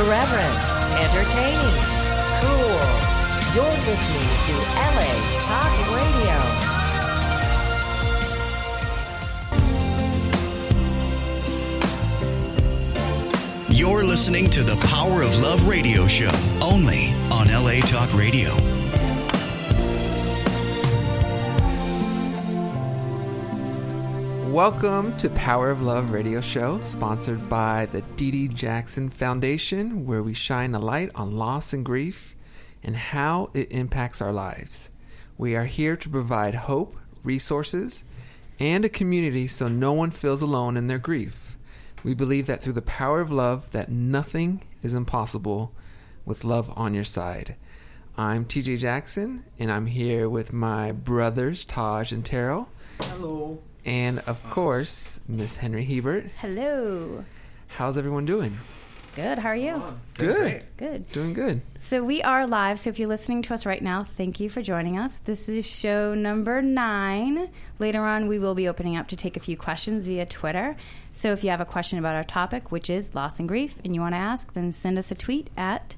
irreverent, entertaining, cool. You're listening to LA Talk Radio. You're listening to the Power of Love radio show, only on LA Talk Radio. Welcome to Power of Love radio show, sponsored by the D.D. Jackson Foundation, where we shine a light on loss and grief and how it impacts our lives. We are here to provide hope, resources, and a community so no one feels alone in their grief. We believe that through the power of love, that nothing is impossible with love on your side. I'm TJ Jackson, and I'm here with my brothers, Taj and Terrell. Hello. And, of course, Miss Henry Hebert. Hello. How's everyone doing? Good. How are you? Good. Good. Doing good. So we are live. So if you're listening to us right now, thank you for joining us. This is show number 9. Later on, we will be opening up to take a few questions via Twitter. So if you have a question about our topic, which is loss and grief, and you want to ask, then send us a tweet at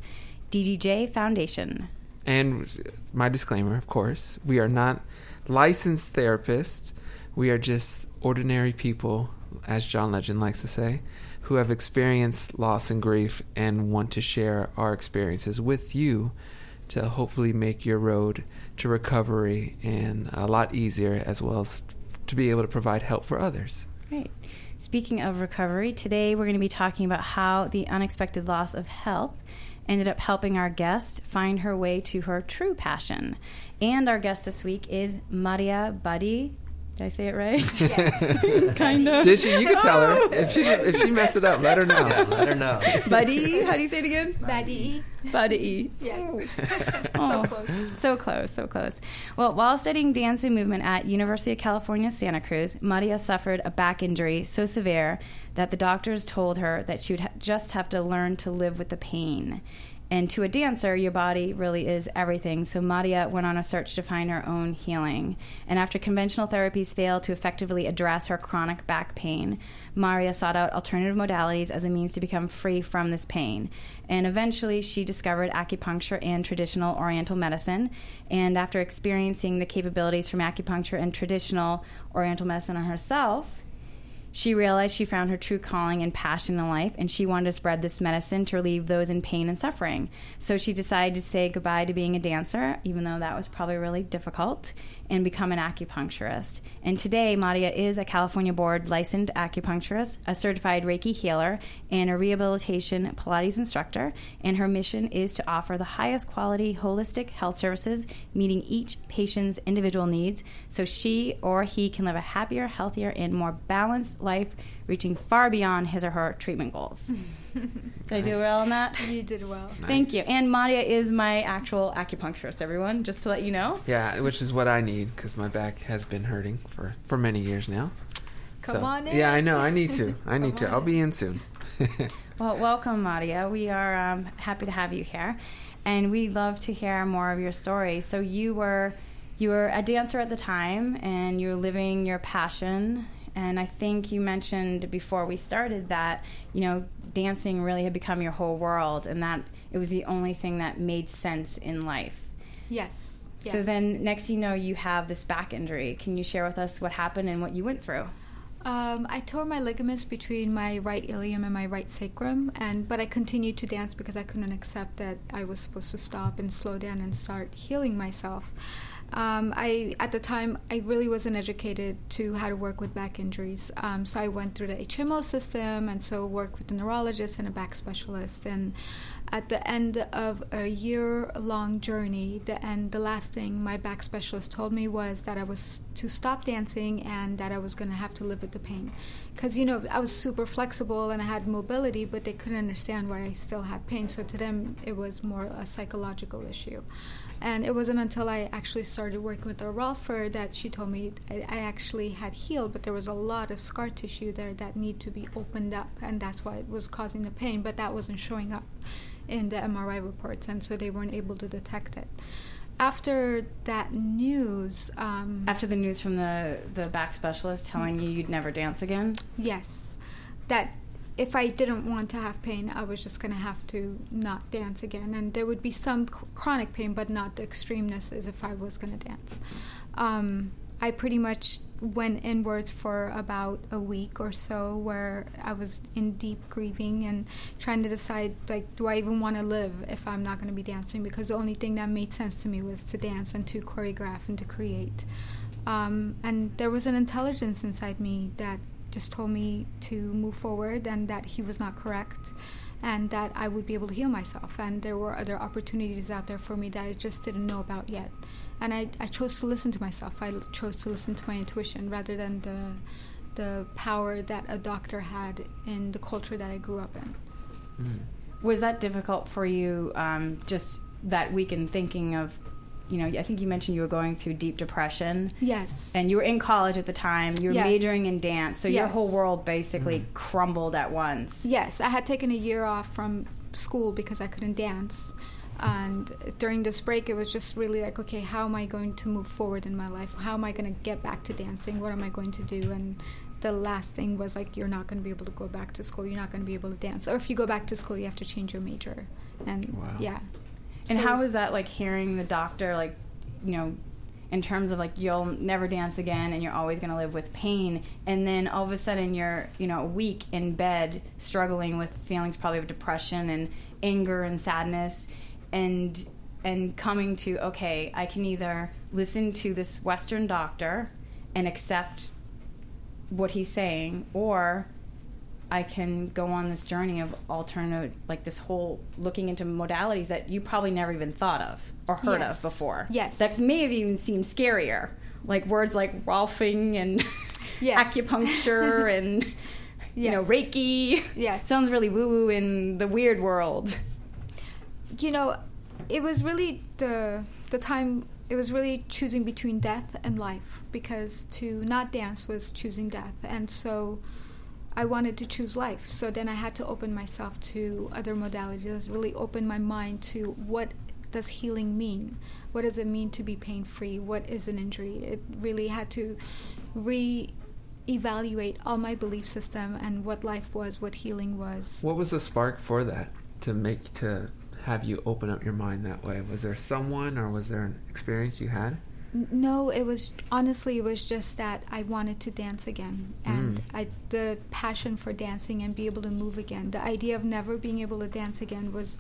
DDJ Foundation. And my disclaimer, of course, we are not licensed therapists. We are just ordinary people, as John Legend likes to say, who have experienced loss and grief and want to share our experiences with you to hopefully make your road to recovery and a lot easier, as well as to be able to provide help for others. Great. Speaking of recovery, today we're going to be talking about how the unexpected loss of health ended up helping our guest find her way to her true passion. And our guest this week is Maria Buddy. Did I say it right? Yes. Kind of. Did she? You can tell her. If she messed it up, let her know. Yeah, let her know. Buddy? How do you say it again? Buddy. Buddy. Yes. Oh, So close. So close, so close. Well, while studying dance and movement at University of California, Santa Cruz, Maria suffered a back injury so severe that the doctors told her that she would just have to learn to live with the pain. And to a dancer, your body really is everything. So Maria went on a search to find her own healing. And after conventional therapies failed to effectively address her chronic back pain, Maria sought out alternative modalities as a means to become free from this pain. And eventually, she discovered acupuncture and traditional Oriental medicine. And after experiencing the capabilities from acupuncture and traditional Oriental medicine on herself, she realized she found her true calling and passion in life, and she wanted to spread this medicine to relieve those in pain and suffering. So she decided to say goodbye to being a dancer, even though that was probably really difficult, and become an acupuncturist. And today, Maria is a California board licensed acupuncturist, a certified Reiki healer, and a rehabilitation Pilates instructor. And her mission is to offer the highest quality holistic health services, meeting each patient's individual needs, so she or he can live a happier, healthier, and more balanced life, reaching far beyond his or her treatment goals. Did I do well on that? You did well. Nice. Thank you. And Maria is my actual acupuncturist, everyone, just to let you know. Yeah, which is what I need, because my back has been hurting for many years now. Come on in. Yeah, I know. I need to. I'll be in soon. Well, welcome, Maria. We are happy to have you here, and we'd love to hear more of your story. So you were a dancer at the time, and you were living your passion. And I think you mentioned before we started that, dancing really had become your whole world, and that it was the only thing that made sense in life. Yes. So then next thing you know, you have this back injury. Can you share with us what happened and what you went through? I tore my ligaments between my right ilium and my right sacrum, but I continued to dance because I couldn't accept that I was supposed to stop and slow down and start healing myself. At the time, I really wasn't educated to how to work with back injuries. So I went through the HMO system, and so worked with a neurologist and a back specialist. And at the end of a year-long journey, the last thing my back specialist told me was that I was to stop dancing and that I was going to have to live with the pain. Because, I was super flexible and I had mobility, but they couldn't understand why I still had pain. So to them, it was more a psychological issue. And it wasn't until I actually started working with a Rolfer that she told me I actually had healed, but there was a lot of scar tissue there that need to be opened up, and that's why it was causing the pain, but that wasn't showing up in the MRI reports, and so they weren't able to detect it. After that news... After the news from the back specialist telling you you'd never dance again? Yes. That if I didn't want to have pain, I was just going to have to not dance again. And there would be some chronic pain, but not the extremeness as if I was going to dance. I pretty much went inwards for about a week or so, where I was in deep grieving and trying to decide, like, do I even want to live if I'm not going to be dancing? Because the only thing that made sense to me was to dance and to choreograph and to create. And there was an intelligence inside me that just told me to move forward, and that he was not correct, and that I would be able to heal myself. And there were other opportunities out there for me that I just didn't know about yet. And I chose to listen to myself. I chose to listen to my intuition rather than the power that a doctor had in the culture that I grew up in. Was that difficult for you, just that week in thinking of, I think you mentioned you were going through deep depression. Yes. And you were in college at the time. You were Yes. majoring in dance. So your Yes. whole world basically crumbled at once. Yes, I had taken a year off from school because I couldn't dance. And during this break, it was just really like, okay, how am I going to move forward in my life? How am I going to get back to dancing? What am I going to do? And the last thing was like, you're not going to be able to go back to school. You're not going to be able to dance. Or if you go back to school, you have to change your major. And Wow. yeah. And So how it's- was that, like, hearing the doctor, like, in terms of, like, you'll never dance again and you're always going to live with pain, and then all of a sudden you're, a week in bed struggling with feelings probably of depression and anger and sadness, and coming to, okay, I can either listen to this Western doctor and accept what he's saying, or I can go on this journey of alternative, like this whole looking into modalities that you probably never even thought of or heard Yes. of before. Yes. That may have even seemed scarier. Like words like Rolfing and Yes. acupuncture and, Yes. Reiki. Yes. Sounds really woo-woo in the weird world. It was really the time, it was really choosing between death and life, because to not dance was choosing death. And so I wanted to choose life. So then I had to open myself to other modalities, really open my mind to what does healing mean? What does it mean to be pain-free? What is an injury? It really had to re-evaluate all my belief system and what life was, what healing was. What was the spark for that to have you open up your mind that way? Was there someone, or was there an experience you had? No, it was just that I wanted to dance again, and the passion for dancing and be able to move again. The idea of never being able to dance again was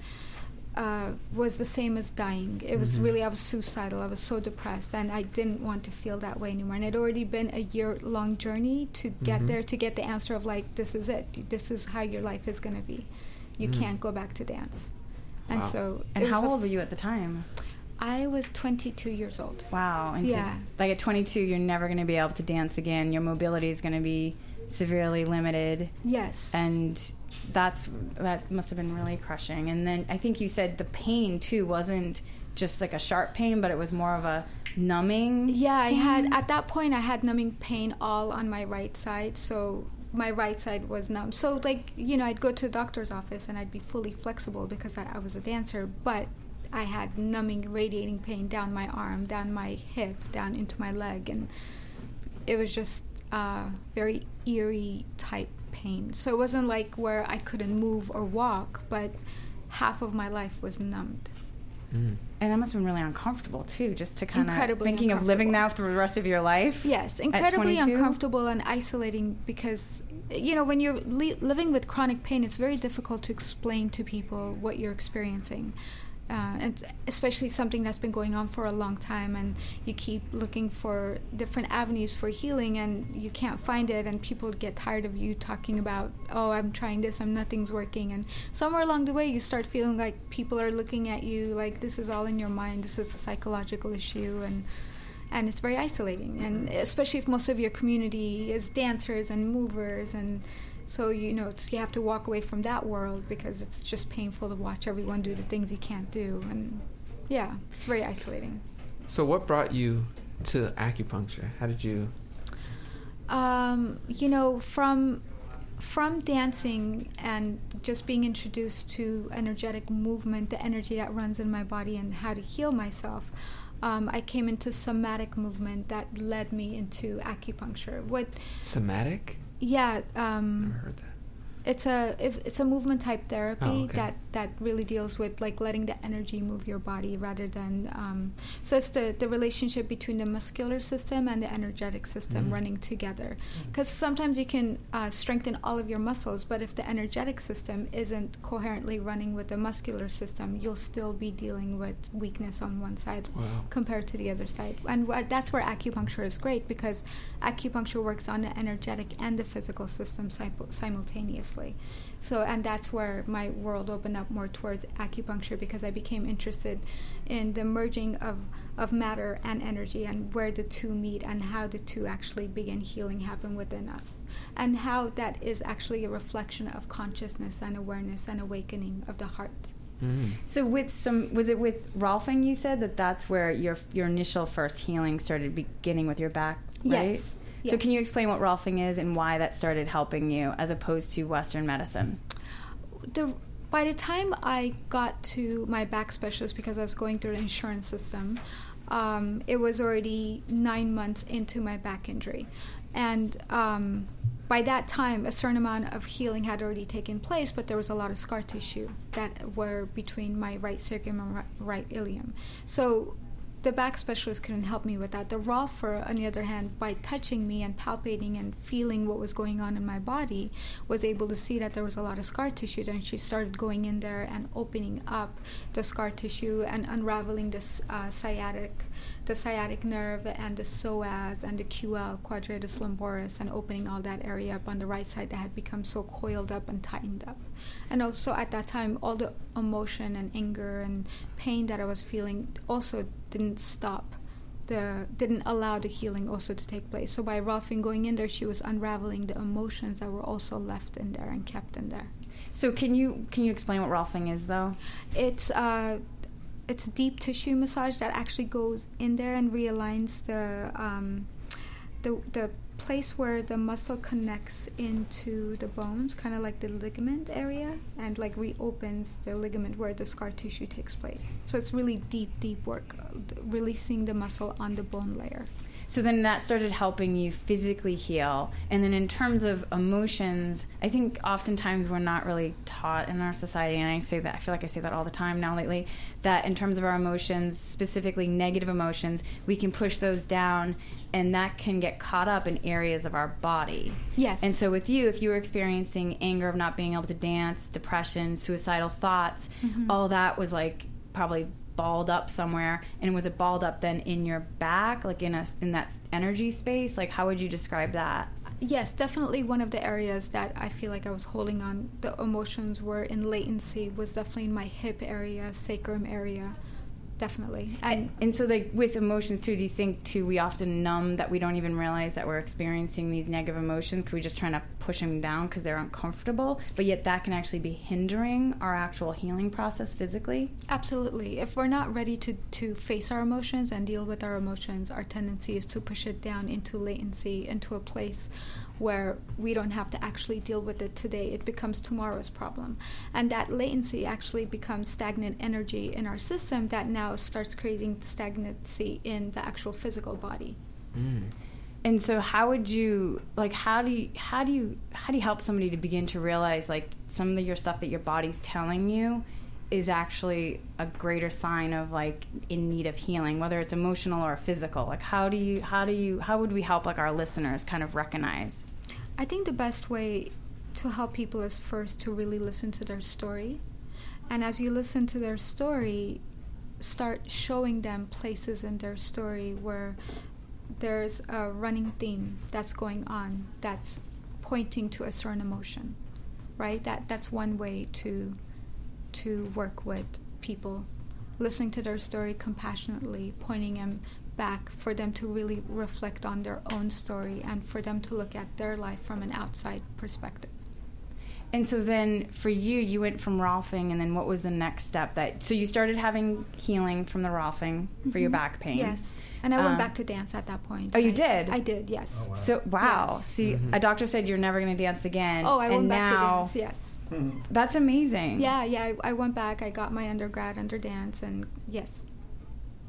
the same as dying. It was really, I was suicidal. I was so depressed, and I didn't want to feel that way anymore. And it had already been a year-long journey to get there, to get the answer of, like, this is it. This is how your life is going to be. You can't go back to dance. And Wow. so, And it how was old were you at the time? I was 22 years old. Wow. And Yeah. like at 22, you're never going to be able to dance again. Your mobility is going to be severely limited. Yes. And that must have been really crushing. And then I think you said the pain, too, wasn't just like a sharp pain, but it was more of a numbing. Yeah, at that point, I had numbing pain all on my right side. So my right side was numb. So, like, I'd go to the doctor's office and I'd be fully flexible because I was a dancer, but I had numbing, radiating pain down my arm, down my hip, down into my leg, and it was just very eerie type pain. So it wasn't like where I couldn't move or walk, but half of my life was numbed. And that must have been really uncomfortable, too, just to kind of Incredibly thinking of living uncomfortable. now for the rest of your life. Yes, at incredibly 22? uncomfortable and isolating, because, when you're living with chronic pain, it's very difficult to explain to people what you're experiencing. And especially something that's been going on for a long time, and you keep looking for different avenues for healing and you can't find it, and people get tired of you talking about, oh, I'm trying this, nothing's working, and somewhere along the way you start feeling like people are looking at you like this is all in your mind, this is a psychological issue, and it's very isolating, and especially if most of your community is dancers and movers, and so, you have to walk away from that world because it's just painful to watch everyone do the things you can't do. And, yeah, it's very isolating. So what brought you to acupuncture? How did you... From dancing and just being introduced to energetic movement, the energy that runs in my body and how to heal myself, I came into somatic movement that led me into acupuncture. Somatic? Yeah. Never heard that. It's a movement type therapy Oh, okay. that really deals with like letting the energy move your body rather than so it's the relationship between the muscular system and the energetic system running together, because sometimes you can strengthen all of your muscles, but if the energetic system isn't coherently running with the muscular system, you'll still be dealing with weakness on one side compared to the other side. And that's where acupuncture is great, because acupuncture works on the energetic and the physical system simultaneously. So, and that's where my world opened up more towards acupuncture, because I became interested in the merging of matter and energy, and where the two meet, and how the two actually begin healing happen within us, and how that is actually a reflection of consciousness and awareness and awakening of the heart. So was it with Rolfing you said that's where your initial first healing started beginning with your back, right? Yes. So can you explain what Rolfing is and why that started helping you as opposed to Western medicine? By the time I got to my back specialist, because I was going through the insurance system, it was already 9 months into my back injury. And by that time, a certain amount of healing had already taken place, but there was a lot of scar tissue that were between my right sacrum and right ilium. So the back specialist couldn't help me with that. The Rolfer, on the other hand, by touching me and palpating and feeling what was going on in my body, was able to see that there was a lot of scar tissue. And she started going in there and opening up the scar tissue and unraveling the sciatic nerve and the psoas and the QL, quadratus lumboris, and opening all that area up on the right side that had become so coiled up and tightened up. And also at that time, all the emotion and anger and pain that I was feeling also didn't allow the healing also to take place. So by Rolfing going in there, she was unraveling the emotions that were also left in there and kept in there. So can you explain what Rolfing is, though? It's deep tissue massage that actually goes in there and realigns the place where the muscle connects into the bones, kind of like the ligament area, and like reopens the ligament where the scar tissue takes place. So it's really deep work, releasing the muscle on the bone layer. So then that started helping you physically heal. And then in terms of emotions, I think oftentimes we're not really taught in our society, and I feel like I say that all the time now lately, that in terms of our emotions, specifically negative emotions, we can push those down, and that can get caught up in areas of our body. Yes. And so with you, if you were experiencing anger of not being able to dance, depression, suicidal thoughts, all that was like probably balled up somewhere. And was it balled up then in your back, like in that energy space? Like, how would you describe that? Yes, definitely one of the areas that I feel like I was holding on, the emotions were in latency, was definitely in my hip area, sacrum area. Definitely. And so like with emotions too, do you think too we often numb, that we don't even realize that we're experiencing these negative emotions because we're just trying to push them down because they're uncomfortable, but yet that can actually be hindering our actual healing process physically? Absolutely. If we're not ready to face our emotions and deal with our emotions, our tendency is to push it down into latency, into a place where we don't have to actually deal with it today. It becomes tomorrow's problem. And that latency actually becomes stagnant energy in our system that now starts creating stagnancy in the actual physical body. And so how do you help somebody to begin to realize like some of your stuff that your body's telling you is actually a greater sign of like in need of healing, whether it's emotional or physical? Like how would we help like our listeners kind of recognize? I think the best way to help people is first to really listen to their story. And as you listen to their story, start showing them places in their story where there's a running theme that's going on that's pointing to a certain emotion, right? That's one way to work with people, listening to their story compassionately, pointing them back for them to really reflect on their own story and for them to look at their life from an outside perspective. And so then for you went from Rolfing, and then what was the next step? So you started having healing from the Rolfing for your back pain. Yes. And I went back to dance at that point. Oh, you did? I did, yes. Oh, wow. So, wow. Yeah. See, a doctor said you're never going to dance again. Oh, I went back now, to dance, yes. That's amazing. Yeah, I went back. I got my undergrad under dance, and yes.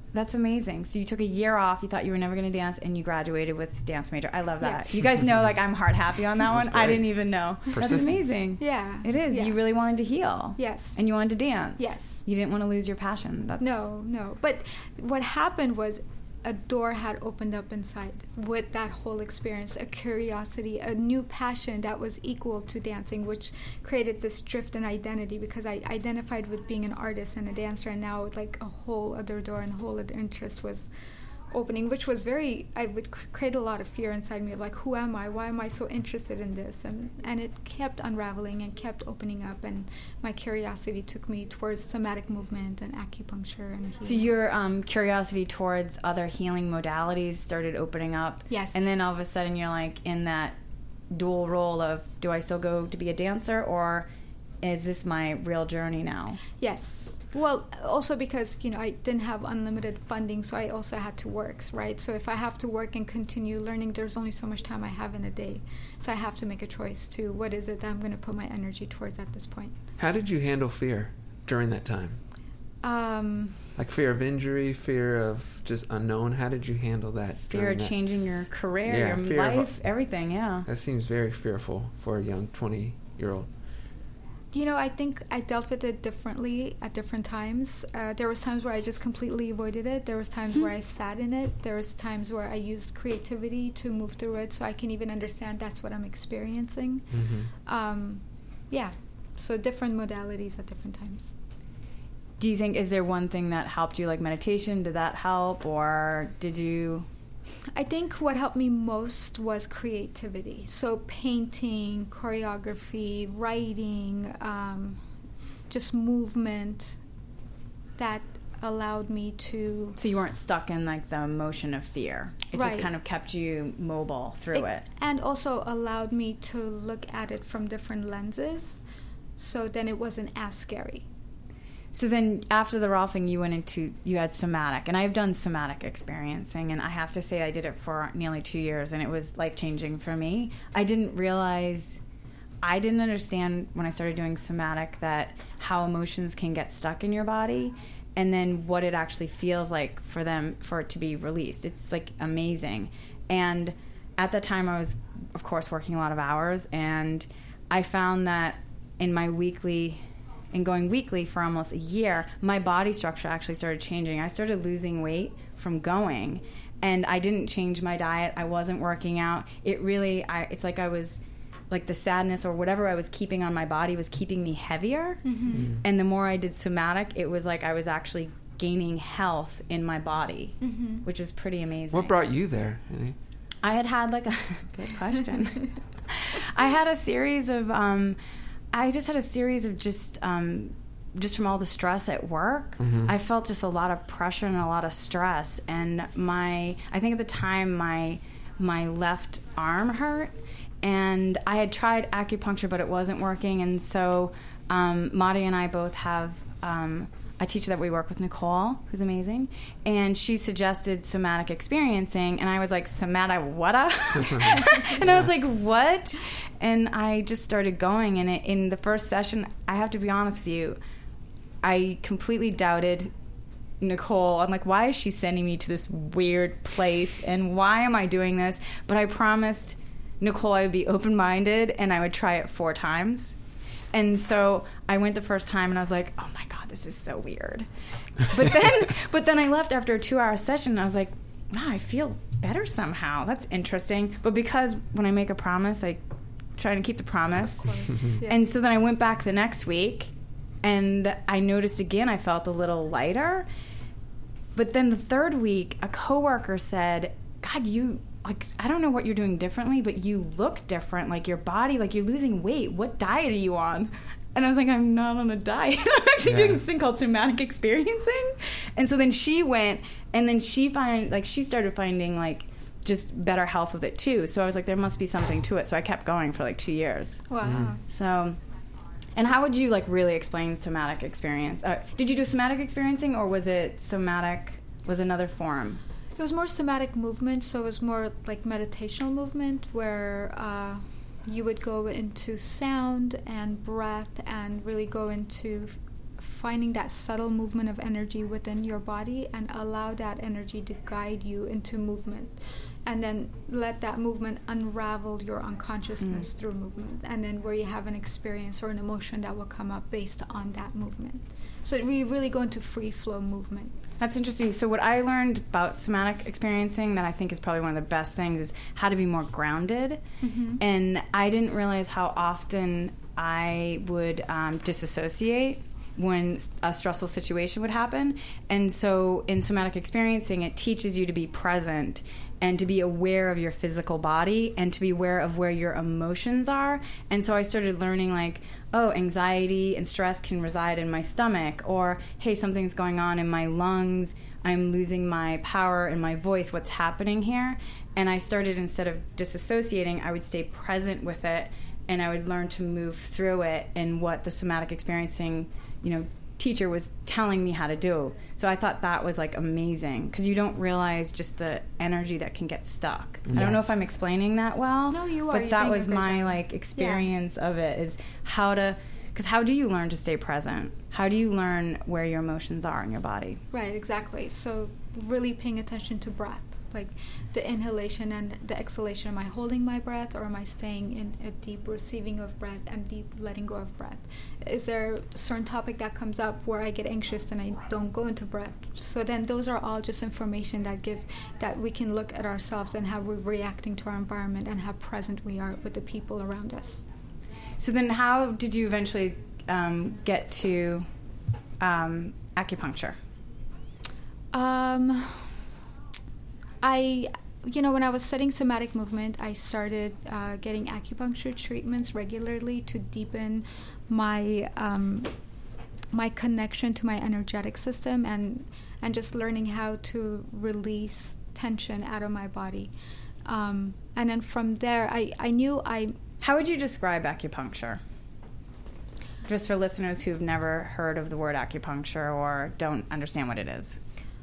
That's amazing. So you took a year off. You thought you were never going to dance, and you graduated with dance major. I love that. Yes. You guys know, like, I'm heart happy on that one. That's I great. didn't even know. That's Persistence. amazing. Yeah. It is. Yeah. You really wanted to heal. Yes. And you wanted to dance. Yes. You didn't want to lose your passion. That's... No. But what happened was a door had opened up inside with that whole experience, a curiosity, a new passion that was equal to dancing, which created this drift in identity, because I identified with being an artist and a dancer, and now like a whole other door and a whole other interest was opening, which was I would create a lot of fear inside me of like, who am I? Why am I so interested in this? And it kept unraveling and kept opening up, and my curiosity took me towards somatic movement and acupuncture and healing. So your curiosity towards other healing modalities started opening up. Yes. And then all of a sudden you're like in that dual role of, do I still go to be a dancer, or is this my real journey now? Yes. Well, also because, I didn't have unlimited funding, so I also had to work, right? So if I have to work and continue learning, there's only so much time I have in a day. So I have to make a choice to what is it that I'm going to put my energy towards at this point. How did you handle fear during that time? Like fear of injury, fear of just unknown. How did you handle that? Fear during of that? changing your career, Yeah, your fear of- life, everything, yeah. That seems very fearful for a young 20-year-old. I think I dealt with it differently at different times. There was times where I just completely avoided it. There was times where I sat in it. There was times where I used creativity to move through it, so I can even understand that's what I'm experiencing. Mm-hmm. Yeah, so different modalities at different times. Do you think, is there one thing that helped you, like meditation? Did that help, or did you... I think what helped me most was creativity. So painting, choreography, writing, just movement that allowed me to... So you weren't stuck in like the emotion of fear. It just Right. kind of kept you mobile through it. And also allowed me to look at it from different lenses, so then it wasn't as scary. So then after the Rolfing, you had somatic. And I've done somatic experiencing, and I have to say I did it for nearly 2 years, and it was life-changing for me. I didn't understand when I started doing somatic that how emotions can get stuck in your body, and then what it actually feels like for it to be released. It's like amazing. And at the time I was, of course, working a lot of hours, and I found that in my going weekly for almost a year, my body structure actually started changing. I started losing weight from going, and I didn't change my diet. I wasn't working out. It's like I was, like the sadness or whatever I was keeping on my body was keeping me heavier. Mm-hmm. And the more I did somatic, it was like I was actually gaining health in my body, which is pretty amazing. What brought you there, Annie? I had like a good question. I had a series of just from all the stress at work. I felt just a lot of pressure and a lot of stress, and I think at the time my left arm hurt, and I had tried acupuncture, but it wasn't working. And so Madi and I both have a teacher that we work with, Nicole, who's amazing, and she suggested somatic experiencing, and I was like, somatic what? And I was like, what? And I just started going, and in the first session, I have to be honest with you, I completely doubted Nicole. I'm like, why is she sending me to this weird place, and why am I doing this? But I promised Nicole I would be open-minded, and I would try it 4 times. And so I went the first time, and I was like, oh my God, this is so weird. But then I left after a 2-hour session, and I was like, wow, I feel better somehow. That's interesting. But because when I make a promise, I try to keep the promise. Of course. Yeah. And so then I went back the next week, and I noticed again I felt a little lighter. But then the 3rd week, a coworker said, God, I don't know what you're doing differently, but you look different. Like your body, like you're losing weight. What diet are you on? And I was like, I'm not on a diet. I'm actually doing this thing called somatic experiencing. And so then she went, and then she started finding like just better health with it too. So I was like, there must be something to it. So I kept going for like 2 years. Wow. So, and how would you like really explain somatic experience? Did you do somatic experiencing, or was another form? It was more somatic movement, so it was more like meditational movement where you would go into sound and breath and really go into finding that subtle movement of energy within your body and allow that energy to guide you into movement. And then let that movement unravel your unconsciousness through movement. And then where you have an experience or an emotion that will come up based on that movement. So we really go into free flow movement. That's interesting. So what I learned about somatic experiencing that I think is probably one of the best things is how to be more grounded. And I didn't realize how often I would disassociate when a stressful situation would happen. And so in somatic experiencing, it teaches you to be present and to be aware of your physical body and to be aware of where your emotions are. And so I started learning, like, oh, anxiety and stress can reside in my stomach, or hey, something's going on in my lungs, I'm losing my power in my voice, what's happening here? And I started, instead of disassociating, I would stay present with it, and I would learn to move through it and what the somatic experiencing, teacher was telling me how to do. So I thought that was like amazing, because you don't realize just the energy that can get stuck. I don't know if I'm explaining that well. No, you are. But You're that doing was a great my job. like experience of it, is how to, because how do you learn to stay present? How do you learn where your emotions are in your body? Right, exactly. So really paying attention to breath, like the inhalation and the exhalation. Am I holding my breath, or am I staying in a deep receiving of breath and deep letting go of breath? Is there a certain topic that comes up where I get anxious and I don't go into breath? So then those are all just information that we can look at ourselves and how we're reacting to our environment and how present we are with the people around us. So then how did you eventually get to acupuncture? When I was studying somatic movement, I started getting acupuncture treatments regularly to deepen my my connection to my energetic system and just learning how to release tension out of my body. And then from there, I knew How would you describe acupuncture? Just for listeners who've never heard of the word acupuncture or don't understand what it is.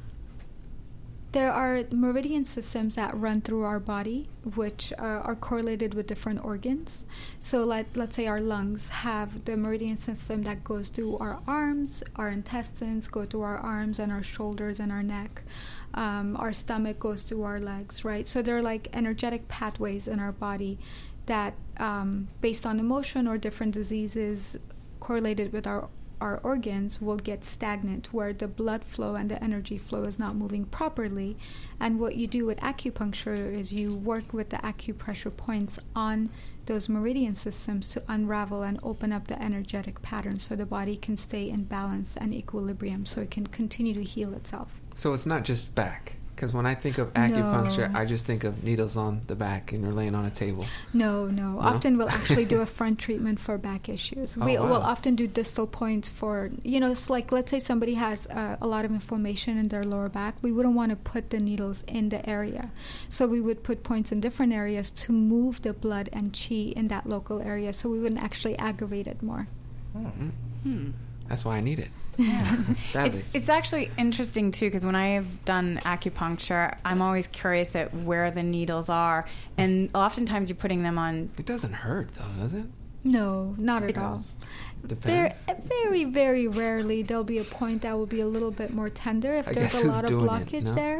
There are meridian systems that run through our body, which are correlated with different organs. So let's say our lungs have the meridian system that goes through our arms, our intestines go through our arms and our shoulders and our neck. Our stomach goes through our legs, right? So they're like energetic pathways in our body that, based on emotion or different diseases correlated with our organs, will get stagnant, where the blood flow and the energy flow is not moving properly. And what you do with acupuncture is you work with the acupressure points on those meridian systems to unravel and open up the energetic pattern so the body can stay in balance and equilibrium, so it can continue to heal itself. So it's not just back, because when I think of acupuncture, No. I just think of needles on the back and you're laying on a table. No. Often we'll actually do a front treatment for back issues. Oh, We wow. will often do distal points for, it's like, let's say somebody has a lot of inflammation in their lower back. We wouldn't want to put the needles in the area. So we would put points in different areas to move the blood and chi in that local area, so we wouldn't actually aggravate it more. That's why I need it. Yeah. Badly. It's actually interesting too, because when I have done acupuncture, I'm always curious at where the needles are, and oftentimes you're putting them on. It doesn't hurt, though, does it? No, not at all. There, Depends. very, very rarely there'll be a point that will be a little bit more tender if I there's guess a who's lot of doing it, blockage no? there.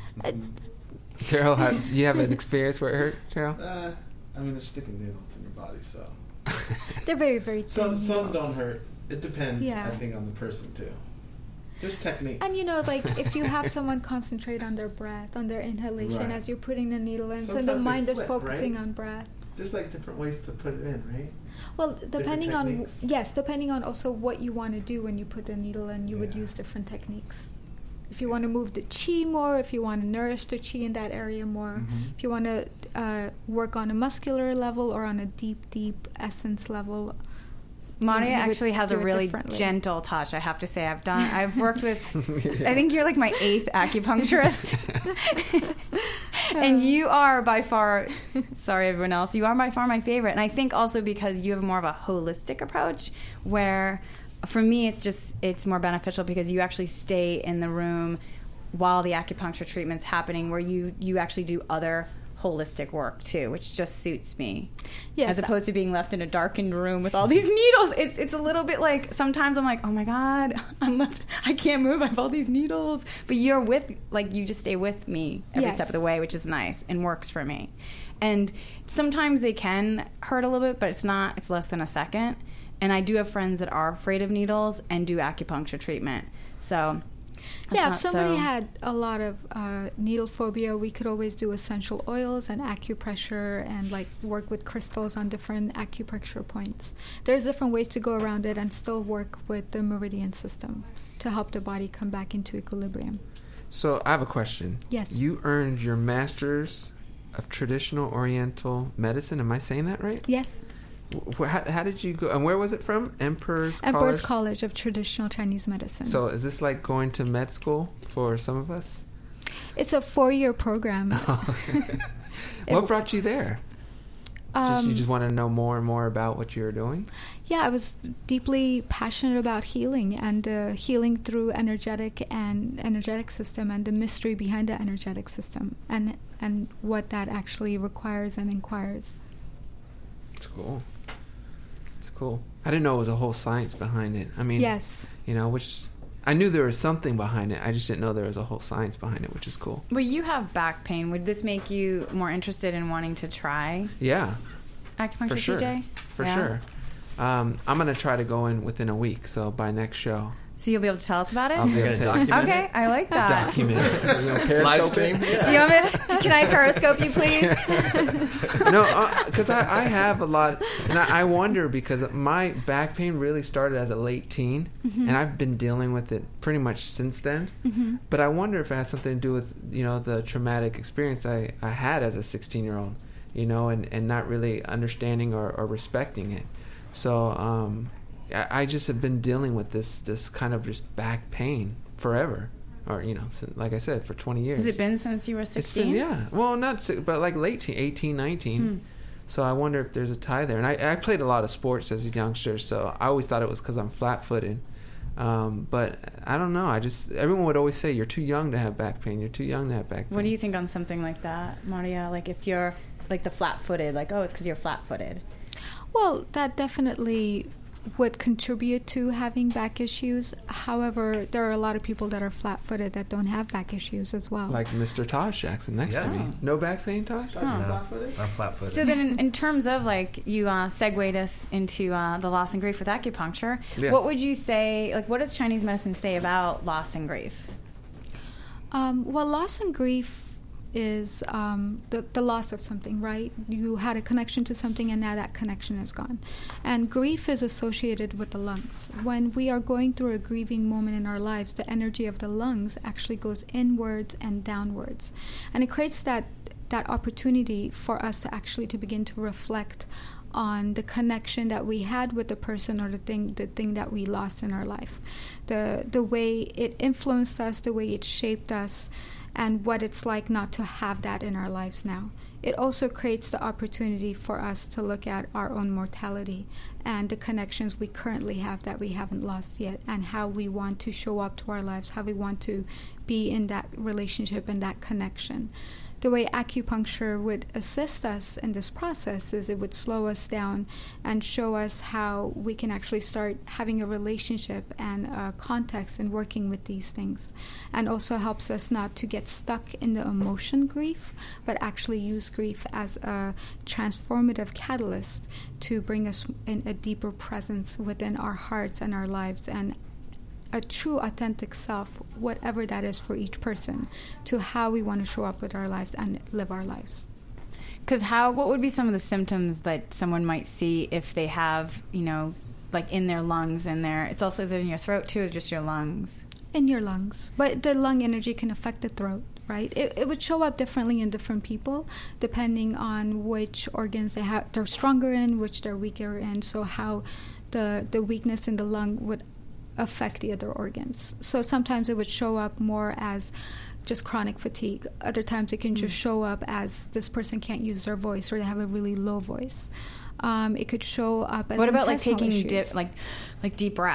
Terrell, do you have an experience where it hurt, Terrell? They're sticking needles in your body, so. They're very, very thin. Some don't hurt. It depends, Yeah. I think, on the person, too. There's techniques. And if you have someone concentrate on their breath, on their inhalation Right. as you're putting the needle in, so the Sometimes they mind is flip, focusing right? on breath. There's different ways to put it in, right? Well, depending on techniques. depending on also what you want to do when you put the needle in, you would Yeah. use different techniques. If you want to move the chi more, if you want to nourish the chi in that area more, Mhm. if you want to work on a muscular level or on a deep essence level. Maria you would actually has a do it really differently. gentle touch, I have to say. I've worked with, I think you're like my 8th acupuncturist. And you are by far, sorry everyone else, you are by far my favorite. And I think also because you have more of a holistic approach, where for me it's more beneficial because you actually stay in the room while the acupuncture treatment's happening, where you actually do other holistic work too, which just suits me. Yes. As opposed to being left in a darkened room with all these needles. It's a little bit like, sometimes I'm like, oh my God, I can't move, I have all these needles. But you're with, like, you just stay with me every Yes. step of the way, which is nice and works for me. And sometimes they can hurt a little bit, but it's less than a second. And I do have friends that are afraid of needles and do acupuncture treatment. So yeah, if somebody had a lot of needle phobia, we could always do essential oils and acupressure and like work with crystals on different acupressure points. There's different ways to go around it and still work with the meridian system to help the body come back into equilibrium. So I have a question. Yes. You earned your master's of traditional Oriental medicine. Am I saying that right? Yes. How did you go? And where was it from? Emperor's College of Traditional Chinese Medicine. So is this like going to med school for some of us? It's a 4-year program. What brought you there? You just want to know more and more about what you were doing? Yeah, I was deeply passionate about healing and healing through energetic system and the mystery behind the energetic system and what that actually requires and inquires. It's cool. It's cool. I didn't know it was a whole science behind it. I mean, yes. Which I knew there was something behind it. I just didn't know there was a whole science behind it, which is cool. Well, you have back pain. Would this make you more interested in wanting to try Yeah. acupuncture, For sure. TJ? For sure. I'm going to try to go in within a week, so by next show. So you'll be able to tell us about it? I'll be able to document Okay, I like that. document it. Live stream. Do you want me to, can I periscope you, please? No, because I have a lot, and I wonder because my back pain really started as a late teen, and I've been dealing with it pretty much since then. But I wonder if it has something to do with the traumatic experience I had as a 16-year-old, and not really understanding or respecting it. So I just have been dealing with this kind of just back pain forever. Or, like I said, for 20 years. Has it been since you were 16? Yeah. Well, but like late teen, 18, 19. So I wonder if there's a tie there. And I played a lot of sports as a youngster, so I always thought it was because I'm flat-footed. But I don't know. Everyone would always say, you're too young to have back pain. You're too young to have back pain. What do you think on something like that, Maria? Like if you're like the flat-footed, like, oh, it's because you're flat-footed. Well, that definitely would contribute to having back issues. However, there are a lot of people that are flat-footed that don't have back issues as well. Like Mr. Tosh Jackson next to me. No back pain, Tosh? No, I'm flat-footed. So then in terms of, like, you segued us into the loss and grief with acupuncture. Yes. What would you say, like, what does Chinese medicine say about loss and grief? Well, loss and grief is the loss of something, right? You had a connection to something and now that connection is gone. And grief is associated with the lungs. When we are going through a grieving moment in our lives, the energy of the lungs actually goes inwards and downwards. And it creates that opportunity for us to actually to begin to reflect on the connection that we had with the person or the thing that we lost in our life. The way it influenced us, the way it shaped us, and what it's like not to have that in our lives now. It also creates the opportunity for us to look at our own mortality and the connections we currently have that we haven't lost yet, and how we want to show up to our lives, how we want to be in that relationship and that connection. The way acupuncture would assist us in this process is it would slow us down and show us how we can actually start having a relationship and a context in working with these things. And also helps us not to get stuck in the emotion grief, but actually use grief as a transformative catalyst to bring us in a deeper presence within our hearts and our lives, and a true authentic self, whatever that is for each person, to how we want to show up with our lives and live our lives. Because what would be some of the symptoms that someone might see if they have, like in their lungs and it's also, is it in your throat too, or just your lungs? In your lungs. But the lung energy can affect the throat, right? It would show up differently in different people, depending on which organs they're stronger in, which they're weaker in, so how the weakness in the lung would affect the other organs. So sometimes it would show up more as just chronic fatigue. Other times it can just show up as this person can't use their voice, or they have a really low voice. It could show up as what about like taking like deep breaths?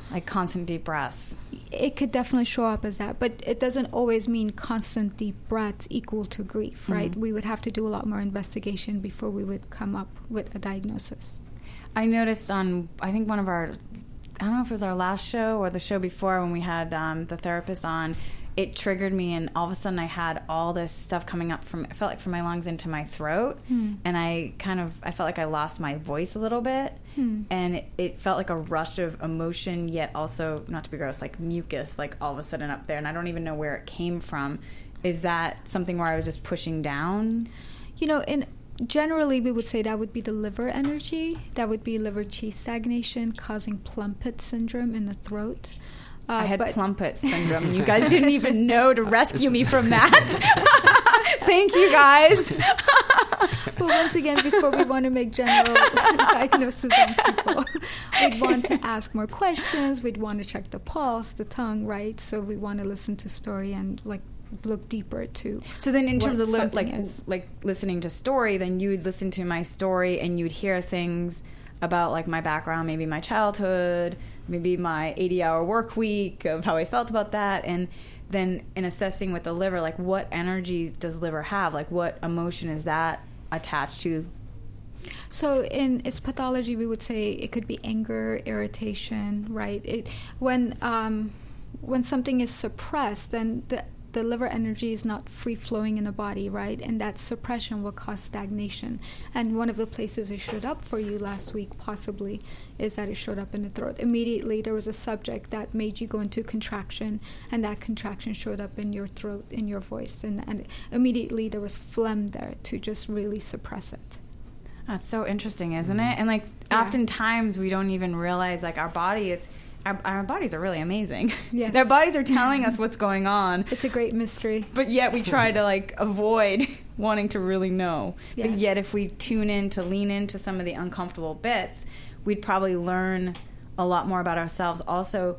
like constant deep breaths. It could definitely show up as that, but it doesn't always mean constant deep breaths equal to grief, right? We would have to do a lot more investigation before we would come up with a diagnosis. I noticed on, I think one of our, I don't know if it was our last show or the show before when we had the therapist on, it triggered me, and all of a sudden I had all this stuff coming up from, I felt like from my lungs into my throat, and I felt like I lost my voice a little bit, and it felt like a rush of emotion, yet also, not to be gross, like mucus, like all of a sudden up there, and I don't even know where it came from. Is that something where I was just pushing down? You know, generally we would say that would be the liver energy. That would be liver qi stagnation causing Plumpett syndrome in the throat. I had Plumpett syndrome, and you guys didn't even know to rescue me from that. Thank you, guys. But once again, before we want to make general diagnoses on people, we'd want to ask more questions. We'd want to check the pulse, the tongue, right? So we want to listen to story and like look deeper to. So then, in terms of like listening to story, then you would listen to my story, and you'd hear things about like my background, maybe my childhood, maybe my 80-hour work week, of how I felt about that. And then in assessing with the liver, like what energy does the liver have? Like what emotion is that attached to? So in its pathology, we would say it could be anger, irritation, right? When something is suppressed, then the liver energy is not free-flowing in the body, right? And that suppression will cause stagnation. And one of the places it showed up for you last week, possibly, is that it showed up in the throat. Immediately, there was a subject that made you go into contraction, and that contraction showed up in your throat, in your voice. And immediately, there was phlegm there to just really suppress it. That's so interesting, isn't it? And, like, oftentimes, we don't even realize, like, our bodies are really amazing. Yes. Their bodies are telling us what's going on. It's a great mystery. But yet we try to like avoid wanting to really know. Yes. But yet if we tune in to lean into some of the uncomfortable bits, we'd probably learn a lot more about ourselves. Also,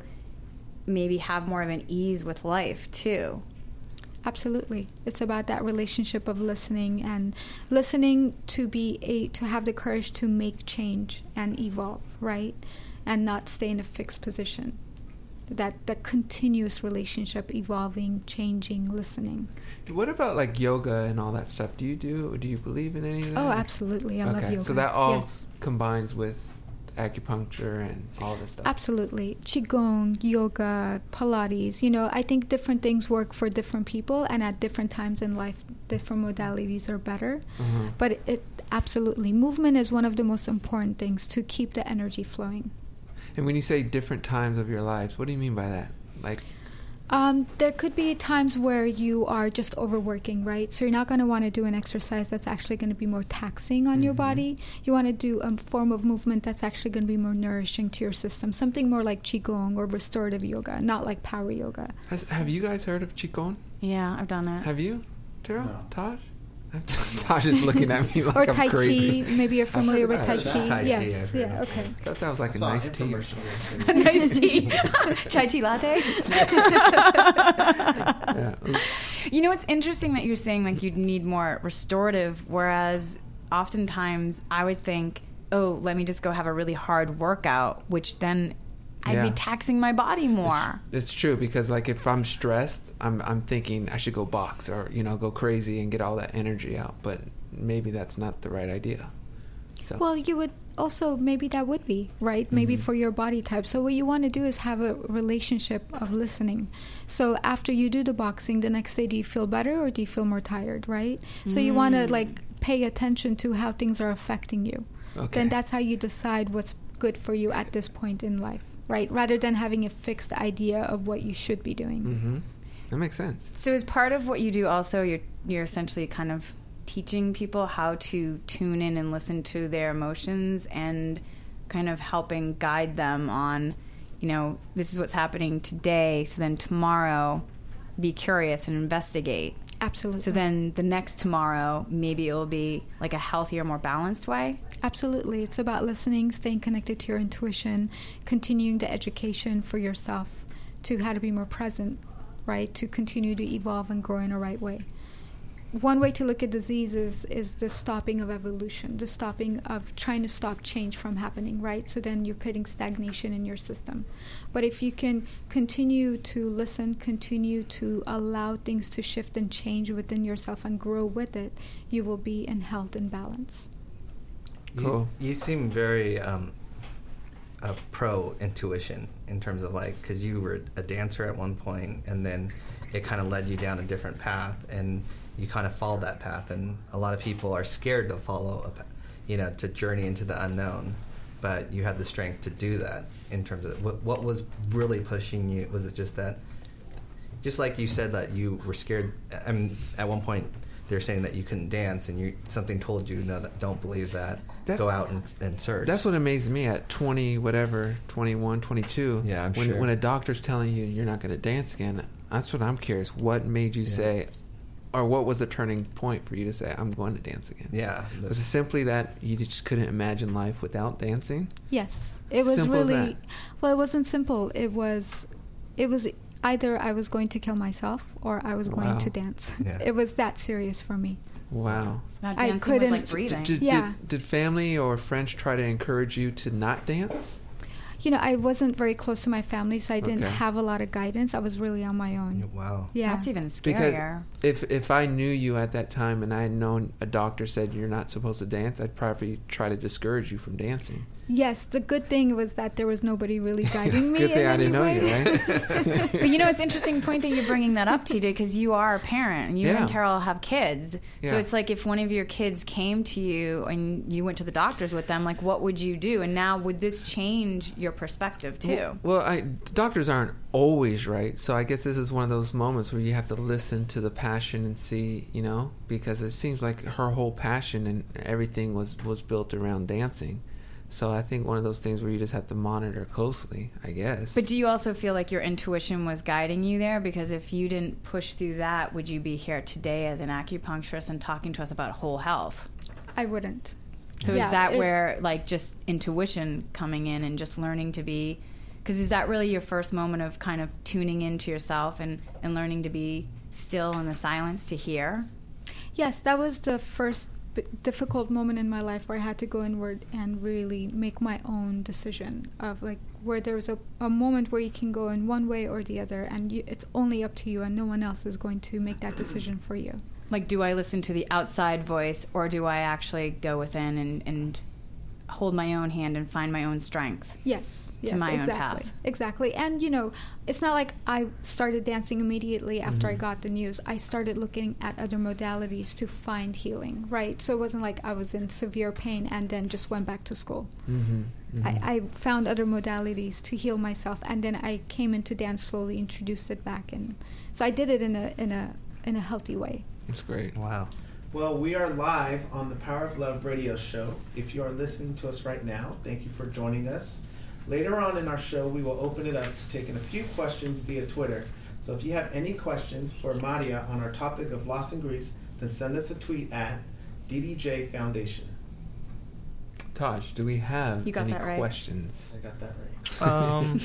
maybe have more of an ease with life too. Absolutely. It's about that relationship of listening, and listening to have the courage to make change and evolve, right? And not stay in a fixed position. That continuous relationship, evolving, changing, listening. What about like yoga and all that stuff? Do you believe in any of that? Oh, absolutely. I love yoga. So that all combines with acupuncture and all this stuff. Absolutely. Qigong, yoga, Pilates. You know, I think different things work for different people, and at different times in life, different modalities are better. Mm-hmm. But absolutely, movement is one of the most important things to keep the energy flowing. And when you say different times of your lives, what do you mean by that? Like, there could be times where you are just overworking, right? So you're not going to want to do an exercise that's actually going to be more taxing on your body. You want to do a form of movement that's actually going to be more nourishing to your system. Something more like Qigong or restorative yoga, not like power yoga. Have you guys heard of Qigong? Yeah, I've done it. Have you, Tara? No. Taj? Taj is looking at me like or I'm Tai crazy. Chi. Maybe you're familiar with Tai Chi. Yes. Yeah. Okay. I thought that was like a nice tea. A nice tea. Chai tea latte. You know, it's interesting that you're saying like you'd need more restorative, whereas oftentimes I would think, oh, let me just go have a really hard workout, which then I'd be taxing my body more. It's true, because like if I'm stressed, I'm thinking I should go box or go crazy and get all that energy out, but maybe that's not the right idea. So. Well, you would also, maybe that would be right, maybe for your body type. So what you want to do is have a relationship of listening. So after you do the boxing, the next day, do you feel better or do you feel more tired, right? So you want to like pay attention to how things are affecting you. Okay. Then that's how you decide what's good for you at this point in life. Right, rather than having a fixed idea of what you should be doing. Mm-hmm. That makes sense. So as part of what you do also, you're essentially kind of teaching people how to tune in and listen to their emotions and kind of helping guide them on, this is what's happening today, so then tomorrow be curious and investigate. Absolutely. So then the next tomorrow, maybe it will be like a healthier, more balanced way? Absolutely. It's about listening, staying connected to your intuition, continuing the education for yourself to how to be more present, right? To continue to evolve and grow in a right way. one way to look at disease is the stopping of evolution, the stopping of trying to stop change from happening, right? So then you're creating stagnation in your system. But if you can continue to listen, continue to allow things to shift and change within yourself and grow with it, you will be in health and balance. Cool. You seem very pro intuition in terms of like, because you were a dancer at one point, and then it kind of led you down a different path, and you kind of followed that path. And a lot of people are scared to follow to journey into the unknown, but you had the strength to do that. In terms of what was really pushing you, was it just that, just like you said that you were scared? I mean, at one point they're saying that you couldn't dance, and something told you, no, don't believe that. Go out and search. That's what amazed me at 21, 22. Yeah, I'm when, sure. When a doctor's telling you you're not going to dance again, that's what I'm curious. What made you say, or what was the turning point for you to say, I'm going to dance again? Yeah. Was it simply that you just couldn't imagine life without dancing? Yes. It was simple really, as that. well, it wasn't simple. It was either I was going to kill myself or I was going to dance. Yeah. It was that serious for me. Wow. Now I dancing couldn't- was like breathing. Did family or friends try to encourage you to not dance? I wasn't very close to my family, so I didn't Okay. have a lot of guidance. I was really on my own. Wow. Yeah. That's even Because scarier. if I knew you at that time and I had known a doctor said you're not supposed to dance, I'd probably try to discourage you from dancing. Yes, the good thing was that there was nobody really guiding me. Good thing in I didn't know any you, way. right? But it's an interesting point that you're bringing that up, TJ, because you are a parent, and you Yeah. and Terrell have kids. Yeah. So it's like if one of your kids came to you and you went to the doctors with them, like what would you do? And now would this change your perspective too? Well, doctors aren't always right, so I guess this is one of those moments where you have to listen to the passion and see, because it seems like her whole passion and everything was built around dancing. So I think one of those things where you just have to monitor closely, I guess. But do you also feel like your intuition was guiding you there? Because if you didn't push through that, would you be here today as an acupuncturist and talking to us about whole health? I wouldn't. So Yeah, is that where, like, just intuition coming in and just learning to be... Because is that really your first moment of kind of tuning into yourself and learning to be still in the silence to hear? Yes, that was the first difficult moment in my life where I had to go inward and really make my own decision of like where there's a moment where you can go in one way or the other, and it's only up to you and no one else is going to make that decision for you. Like, do I listen to the outside voice, or do I actually go within and hold my own hand and find my own strength? Yes, my own exactly. path. Exactly. And, it's not like I started dancing immediately after I got the news. I started looking at other modalities to find healing, right? So it wasn't like I was in severe pain and then just went back to school. Mm-hmm. Mm-hmm. I found other modalities to heal myself, and then I came into dance slowly, introduced it back, and so I did it in a healthy way. That's great. Wow. Well, we are live on the Power of Love radio show. If you are listening to us right now, thank you for joining us. Later on in our show, we will open it up to taking a few questions via Twitter. So if you have any questions for Maria on our topic of loss and grief, then send us a tweet at DDJ Foundation. Taj, do we have You got any that right. questions? I got that right.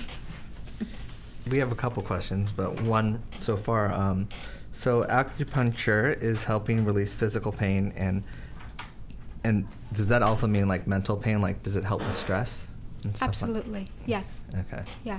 We have a couple questions, but one so far. So acupuncture is helping release physical pain, and does that also mean like mental pain? Like, does it help with stress? And stuff Absolutely. Yes. Okay. Yeah.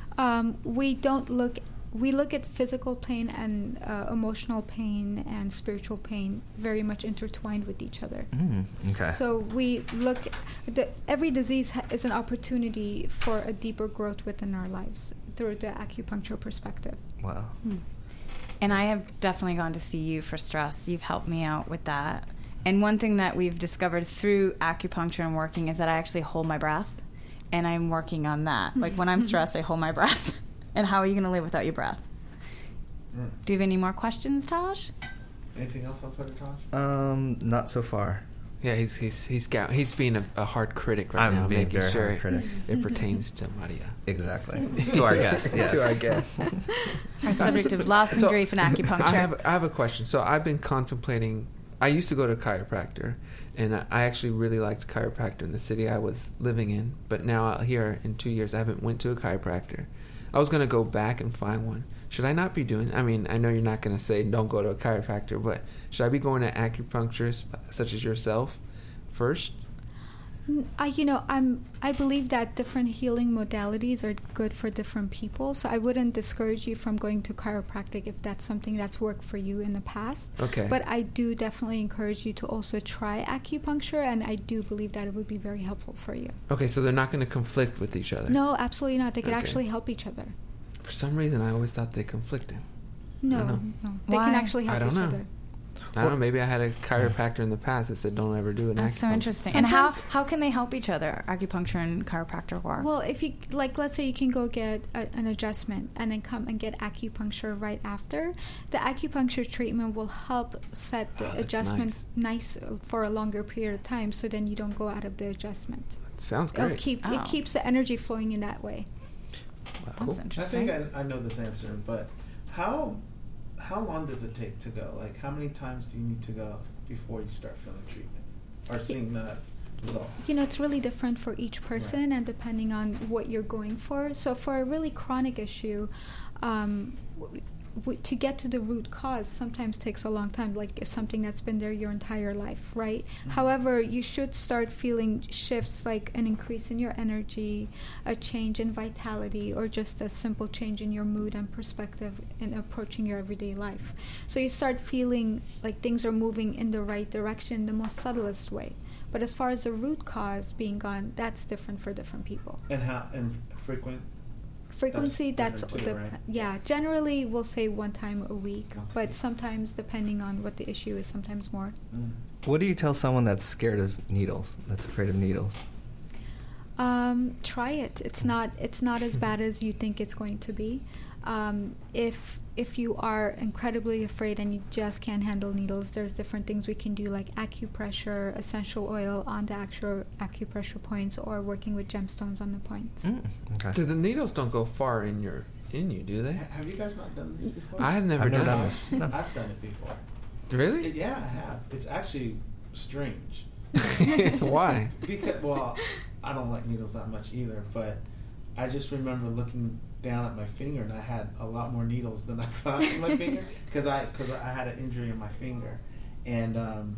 We look at physical pain and emotional pain and spiritual pain very much intertwined with each other. Okay. So we look, every disease is an opportunity for a deeper growth within our lives through the acupuncture perspective. Wow. And I have definitely gone to see you for stress. You've helped me out with that. And one thing that we've discovered through acupuncture and working is that I actually hold my breath, and I'm working on that. Like when I'm stressed, I hold my breath. And how are you going to live without your breath? Do you have any more questions, Taj? Anything else on Twitter, Taj? Not so far. Yeah, he's being a hard critic right I'm now, being making very sure hard critic. it pertains to Maria. Exactly. To our guests. Yes. To our guests. Our subject of loss and grief and acupuncture. I have a question. So I've been contemplating. I used to go to a chiropractor, and I actually really liked chiropractor in the city I was living in. But now out here in 2 years, I haven't went to a chiropractor. I was gonna go back and find one. Should I not be doing? I mean, I know you're not gonna say don't go to a chiropractor, but should I be going to acupuncturists such as yourself first? I believe that different healing modalities are good for different people. So I wouldn't discourage you from going to chiropractic if that's something that's worked for you in the past. Okay. But I do definitely encourage you to also try acupuncture, and I do believe that it would be very helpful for you. Okay, so they're not going to conflict with each other. No, absolutely not. They could Okay. actually help each other. For some reason, I always thought they conflicted. No, know. no. They Why? can actually help I don't each know. other. I don't know. Maybe I had a chiropractor in the past that said don't ever do an That's so acupuncture. interesting. And how Sometimes- how can they help each other, acupuncture and chiropractor work? Well, if you let's say you can go get an adjustment and then come and get acupuncture right after. The acupuncture treatment will help set the Oh, that's adjustment nice for a longer period of time, so then you don't go out of the adjustment. Sounds It'll great. Oh. It keeps the energy flowing in that way. That's Cool. I interesting. think I know this answer, but how long does it take to go? Like, how many times do you need to go before you start feeling treatment or seeing the results? It's really different for each person and depending on what you're going for. So for a really chronic issue, to get to the root cause sometimes takes a long time, like it's something that's been there your entire life, right? Mm-hmm. However, you should start feeling shifts like an increase in your energy, a change in vitality, or just a simple change in your mood and perspective in approaching your everyday life. So you start feeling like things are moving in the right direction, the most subtlest way. But as far as the root cause being gone, that's different for different people. And how frequent? Frequency, That's that's different too, right? yeah. Generally, we'll say one time a week, Once a but week. sometimes, depending on what the issue is, sometimes more. What do you tell someone that's scared of needles, that's afraid of needles? Try it. It's not as bad as you think it's going to be. If you are incredibly afraid and you just can't handle needles, there's different things we can do, like acupressure, essential oil on the actual acupressure points, or working with gemstones on the points. Okay. The needles don't go far in you, do they? Have you guys not done this before? I have never I've never done done this. this. No. I've done it before. Really? Yeah, I have. It's actually strange. Why? Because, well, I don't like needles that much either, but I just remember looking down at my finger and I had a lot more needles than I thought in my finger because I had an injury in my finger. And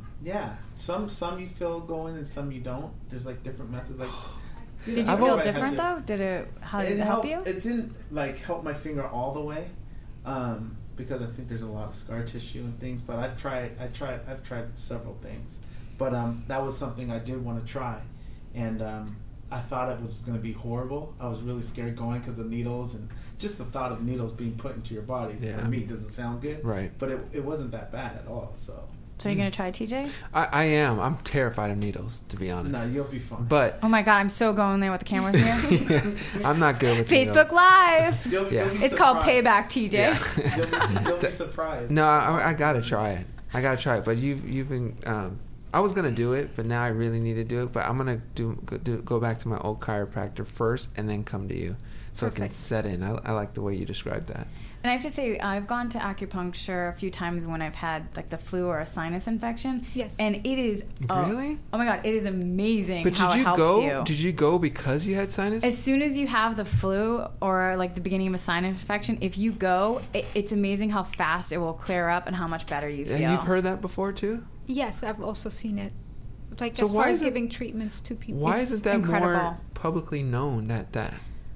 some you feel going and some you don't. There's like different methods. Like, Did you I've feel always- different though? How did it help you? It didn't like help my finger all the way, because I think there's a lot of scar tissue and things. But I've tried several things, but that was something I did want to try, and I thought it was going to be horrible. I was really scared going because of needles and just the thought of needles being put into your body Yeah. for me doesn't sound good. Right. But it wasn't that bad at all. So So you're gonna try TJ? I am. I'm terrified of needles, to be honest. no, you'll be fine. But Oh my god, I'm so going there with the camera here. I'm not good with Facebook needles. Live. You'll Yeah. be It's called surprised. Payback TJ. Yeah. You'll be surprised. No, I gotta try it. But you've been. I was gonna do it, but now I really need to do it. But I'm gonna go back to my old chiropractor first, and then come to you, so it can Perfect. set in. I like the way you described that. And I have to say, I've gone to acupuncture a few times when I've had like the flu or a sinus infection. Yes. And it is Really? Oh my god, it is amazing But how did it you helps go? you. Did you go because you had sinus? As soon as you have the flu or like the beginning of a sinus infection, if you go, it's amazing how fast it will clear up and how much better you feel. And you've heard that before too. Yes, I've also seen it. Like So as why far as is it- giving treatments to people. Why It's isn't that incredible. more publicly known? That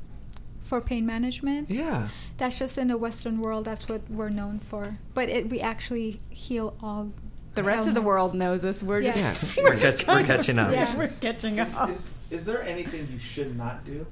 For pain management? yeah. That's just in the Western world. That's what we're known for. But we actually heal all. The rest of the ailments. world knows us. We're Yeah. just Yeah. We're catching up. Yeah. we're catching up. Is there anything you should not do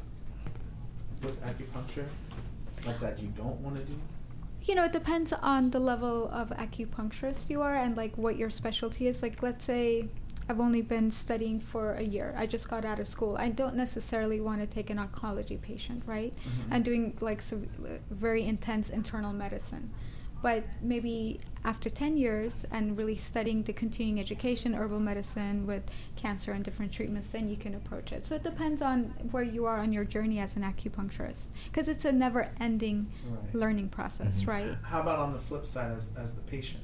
with acupuncture? Like that you don't want to do? It depends on the level of acupuncturist you are and like what your specialty is. Like, let's say I've only been studying for a year. I just got out of school. I don't necessarily want to take an oncology patient, right? Mhm. And doing like very intense internal medicine. But maybe after 10 years and really studying the continuing education, herbal medicine with cancer and different treatments, then you can approach it. So it depends on where you are on your journey as an acupuncturist. Because it's a never-ending Right. learning process, Mhm. right? How about on the flip side as the patient?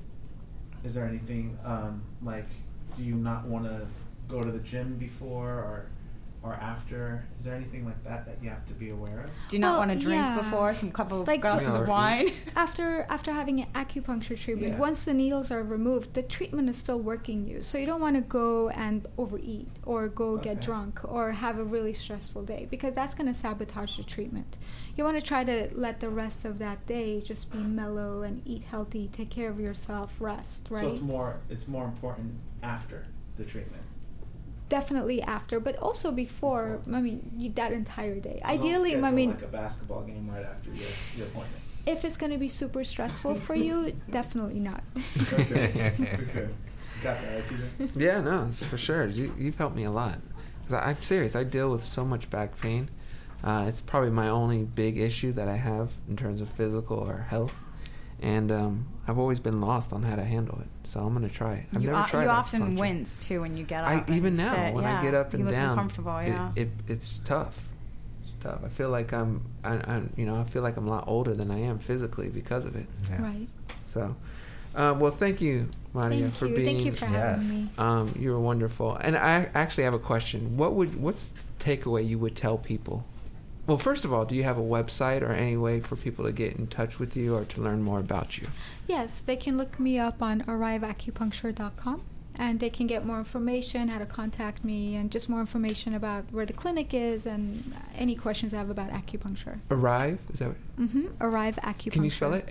Is there anything like, do you not want to go to the gym before, or or after? Is there anything like that you have to be aware of? Do you not Well, want to drink yeah. before? Some couple Like- glasses of wine? After having an acupuncture treatment, Yeah. once the needles are removed, the treatment is still working you. So you don't want to go and overeat or go get Okay. drunk or have a really stressful day, because that's going to sabotage the treatment. You want to try to let the rest of that day just be mellow and eat healthy, take care of yourself, rest, right? So it's more important after the treatment. Definitely after, but also before. I mean, that entire day. So don't Ideally, I schedule, mean, like a basketball game right after your appointment. if it's going to be super stressful for you, definitely not. Okay. Okay. Got that, right, TJ? Yeah, no, for sure. You've helped me a lot. 'Cause I'm serious. I deal with so much back pain. It's probably my only big issue that I have in terms of physical or health. And I've always been lost on how to handle it. So I'm going to try it. I've never tried You often acupuncture. wince, too, when you get up. I and even now, sit. when I Yeah. get up and you look down, uncomfortable, yeah. it's tough. It's tough. I feel like I feel like I'm a lot older than I am physically because of it. Yeah. Right. So, well, thank you, Maria, Thank for you. being. Thank you for having Yes. me. You were wonderful, and I actually have a question. What's the takeaway you would tell people? Well, first of all, do you have a website or any way for people to get in touch with you or to learn more about you? Yes, they can look me up on arriveacupuncture.com, and they can get more information, how to contact me, and just more information about where the clinic is and any questions I have about acupuncture. Arrive? Is that? Arrive Acupuncture. Can you spell it?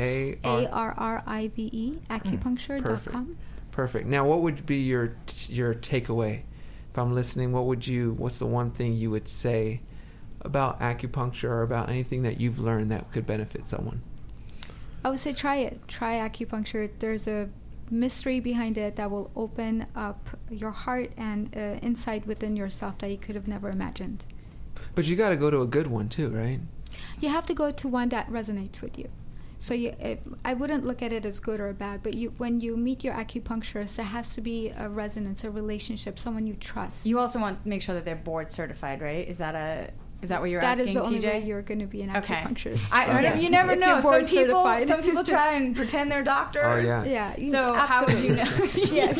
ARRIVE acupuncture.com. Perfect. Now, what would be your takeaway? If I'm listening, what's the one thing you would say about acupuncture or about anything that you've learned that could benefit someone? I would say try it. Try acupuncture. There's a mystery behind it that will open up your heart and insight within yourself that you could have never imagined. But you got to go to a good one too, right? You have to go to one that resonates with you. So I wouldn't look at it as good or bad, but when you meet your acupuncturist, there has to be a resonance, a relationship, someone you trust. You also want to make sure that they're board certified, right? Is that what you're That asking, is the only TJ? way you're going to be an Okay. acupuncturist. Yes. You never If know. you're board Some certified. people try and pretend they're doctors. Oh, yeah. Yeah. So how would you know? Yes.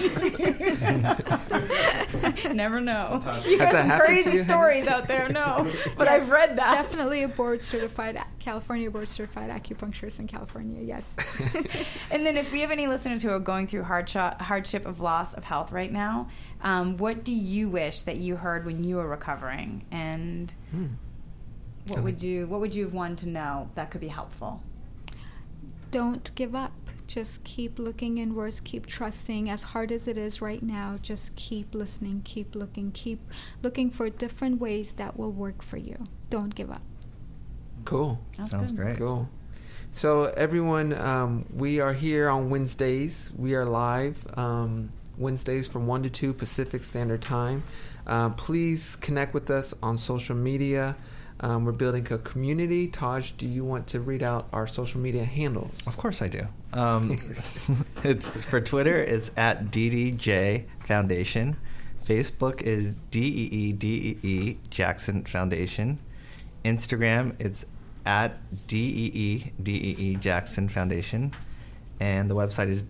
Never know. Sometimes- You Has have that some happened to crazy you? stories out there. No, but Yes, I've read that. Definitely a California board certified acupuncturist in California. Yes. And then if we have any listeners who are going through hardship of loss of health right now, what do you wish that you heard when you were recovering? And what would you have wanted to know that could be helpful? Don't give up. Just keep looking inwards, keep trusting. As hard as it is right now, just keep listening, keep looking for different ways that will work for you. Don't give up. Cool. That's Sounds good. great. Cool. So everyone, we are here on Wednesdays. We are live Wednesdays from 1 to 2 Pacific Standard Time. Please connect with us on social media. We're building a community. Taj, do you want to read out our social media handles? Of course I do. It's for Twitter, it's at DDJ Foundation. Facebook is DEE Jackson Foundation. Instagram, it's at DEE Jackson Foundation. And the website is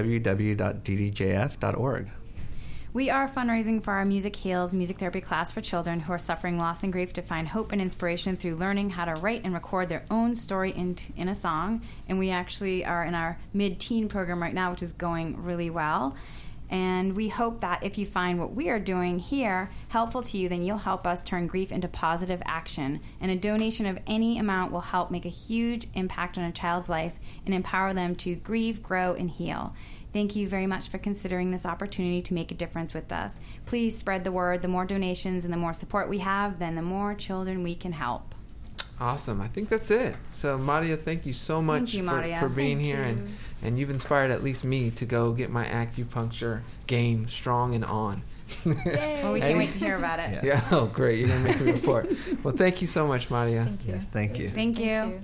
www.ddjf.org. We are fundraising for our Music Heals music therapy class for children who are suffering loss and grief to find hope and inspiration through learning how to write and record their own story in a song. And we actually are in our mid-teen program right now, which is going really well. And we hope that if you find what we are doing here helpful to you, then you'll help us turn grief into positive action. And a donation of any amount will help make a huge impact on a child's life and empower them to grieve, grow, and heal. Thank you very much for considering this opportunity to make a difference with us. Please spread the word. The more donations and the more support we have, then the more children we can help. Awesome. I think that's it. So, Maria, thank you so much Thank you, Maria. for being Thank here. you. And you've inspired at least me to go get my acupuncture game strong and on. Well, we can't wait to hear about it. Yeah. Yeah, oh, great. You're going to make a report. Well, thank you so much, Maria. Thank you. Yes, thank you. Thank you.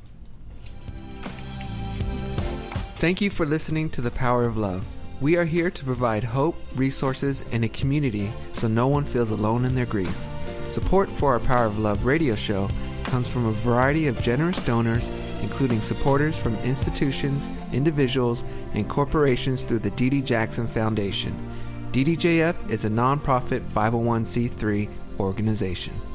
Thank you for listening to The Power of Love. We are here to provide hope, resources, and a community so no one feels alone in their grief. Support for our Power of Love radio show comes from a variety of generous donors, including supporters from institutions, individuals, and corporations through the D.D. Jackson Foundation. DDJF is a nonprofit 501c3 organization.